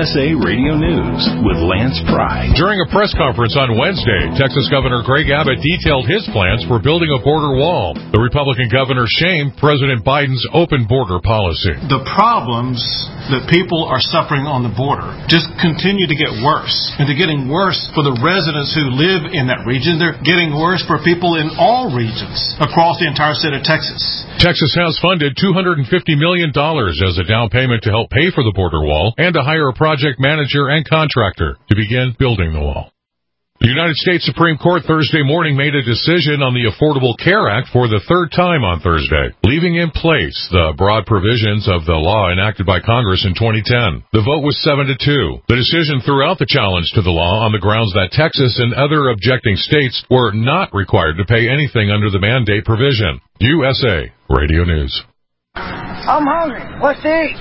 USA Radio News with Lance Pry. During a press conference on Wednesday, Texas Governor Greg Abbott detailed his plans for building a border wall. The Republican governor shamed President Biden's open border policy. The problems that people are suffering on the border just continue to get worse. And they're getting worse for the residents who live in that region. They're getting worse for people in all regions across the entire state of Texas. Texas has funded $250 million as a down payment to help pay for the border wall and to hire a project manager and contractor to begin building the wall. The United States Supreme Court Thursday morning made a decision on the Affordable Care Act for the third time on Thursday, leaving in place the broad provisions of the law enacted by Congress in 2010. The vote was 7-2. The decision threw out the challenge to the law on the grounds that Texas and other objecting states were not required to pay anything under the mandate provision. USA Radio News. I'm hungry. What's to eat?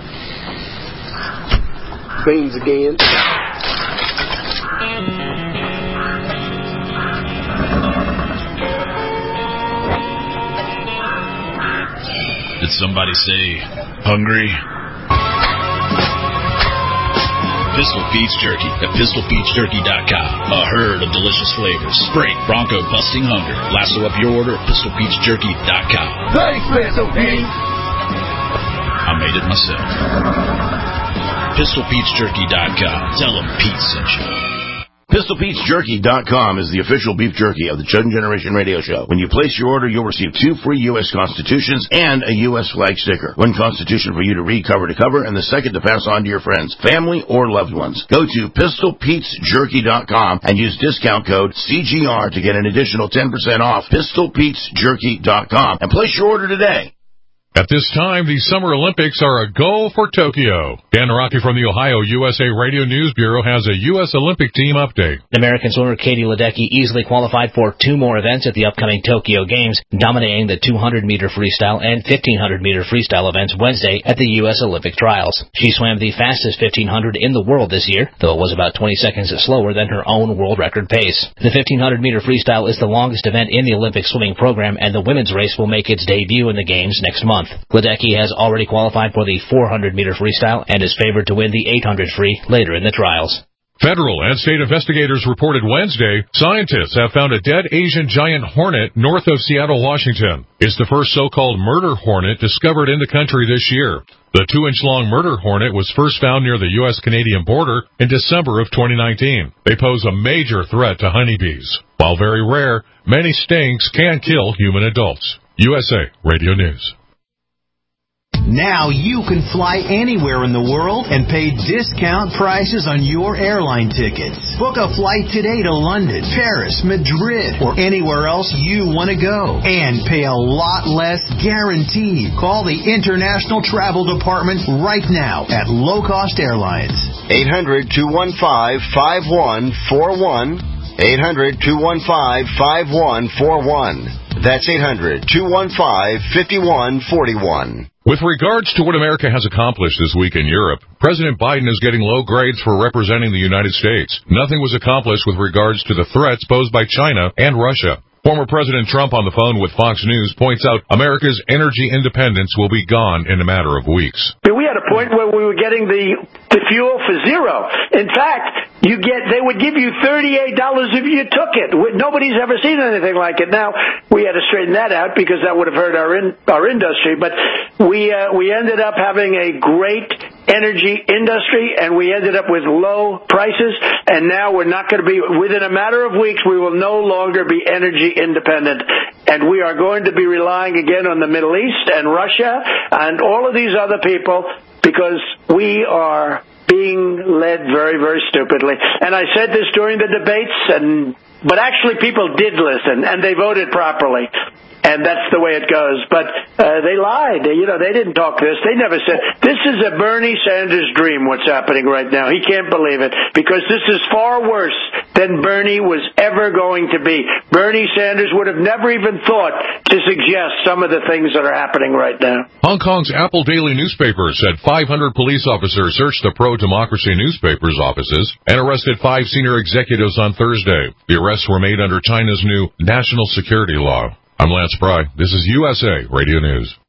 Beans again. Did somebody say hungry? Pistol Pete's Jerky at PistolPetesJerky.com. A herd of delicious flavors. Break bronco busting hunger. Lasso up your order at PistolPetesJerky.com. Thanks, Pistol Pete. I made it myself. PistolPetesJerky.com. Tell them Pete sent you. PistolPetesJerky.com is the official beef jerky of the Chudden Generation Radio Show. When you place your order, you'll receive 2 free U.S. Constitutions and a U.S. flag sticker. 1 Constitution for you to read cover to cover, and the second to pass on to your friends, family, or loved ones. Go to PistolPetesJerky.com and use discount code CGR to get an additional 10% off. PistolPetesJerky.com and place your order today. At this time, the Summer Olympics are a go for Tokyo. Dan Naraki from the Ohio USA Radio News Bureau has a U.S. Olympic team update. American swimmer Katie Ledecky easily qualified for 2 more events at the upcoming Tokyo Games, dominating the 200-meter freestyle and 1,500-meter freestyle events Wednesday at the U.S. Olympic Trials. She swam the fastest 1,500 in the world this year, though it was about 20 seconds slower than her own world record pace. The 1,500-meter freestyle is the longest event in the Olympic swimming program, and the women's race will make its debut in the Games next month. Ledecky has already qualified for the 400-meter freestyle and is favored to win the 800 free later in the trials. Federal and state investigators reported Wednesday scientists have found a dead Asian giant hornet north of Seattle, Washington. It's the first so-called murder hornet discovered in the country this year. The 2-inch-long murder hornet was first found near the U.S.-Canadian border in December of 2019. They pose a major threat to honeybees. While very rare, many stings can kill human adults. USA Radio News. Now you can fly anywhere in the world and pay discount prices on your airline tickets. Book a flight today to London, Paris, Madrid, or anywhere else you want to go. And pay a lot less guaranteed. Call the International Travel Department right now at Low Cost Airlines. 800-215-5141. 800-215-5141. That's 800-215-5141. With regards to what America has accomplished this week in Europe, President Biden is getting low grades for representing the United States. Nothing was accomplished with regards to the threats posed by China and Russia. Former President Trump on the phone with Fox News points out America's energy independence will be gone in a matter of weeks. We had a point where we were getting the fuel for zero. In fact, they would give you $38 if you took it. Nobody's ever seen anything like it. Now, we had to straighten that out because that would have hurt our industry. But we ended up having a great energy industry, and we ended up with low prices. And now we're not going to be, within a matter of weeks, we will no longer be energy independent. And we are going to be relying again on the Middle East and Russia and all of these other people because we are being led very, very stupidly. And I said this during the debates, but actually people did listen, and they voted properly. And that's the way it goes. But they lied. They didn't talk this. They never said. This is a Bernie Sanders dream, what's happening right now. He can't believe it because this is far worse than Bernie was ever going to be. Bernie Sanders would have never even thought to suggest some of the things that are happening right now. Hong Kong's Apple Daily newspaper said 500 police officers searched the pro-democracy newspapers' offices and arrested 5 senior executives on Thursday. The arrests were made under China's new national security law. I'm Lance Pry. This is USA Radio News.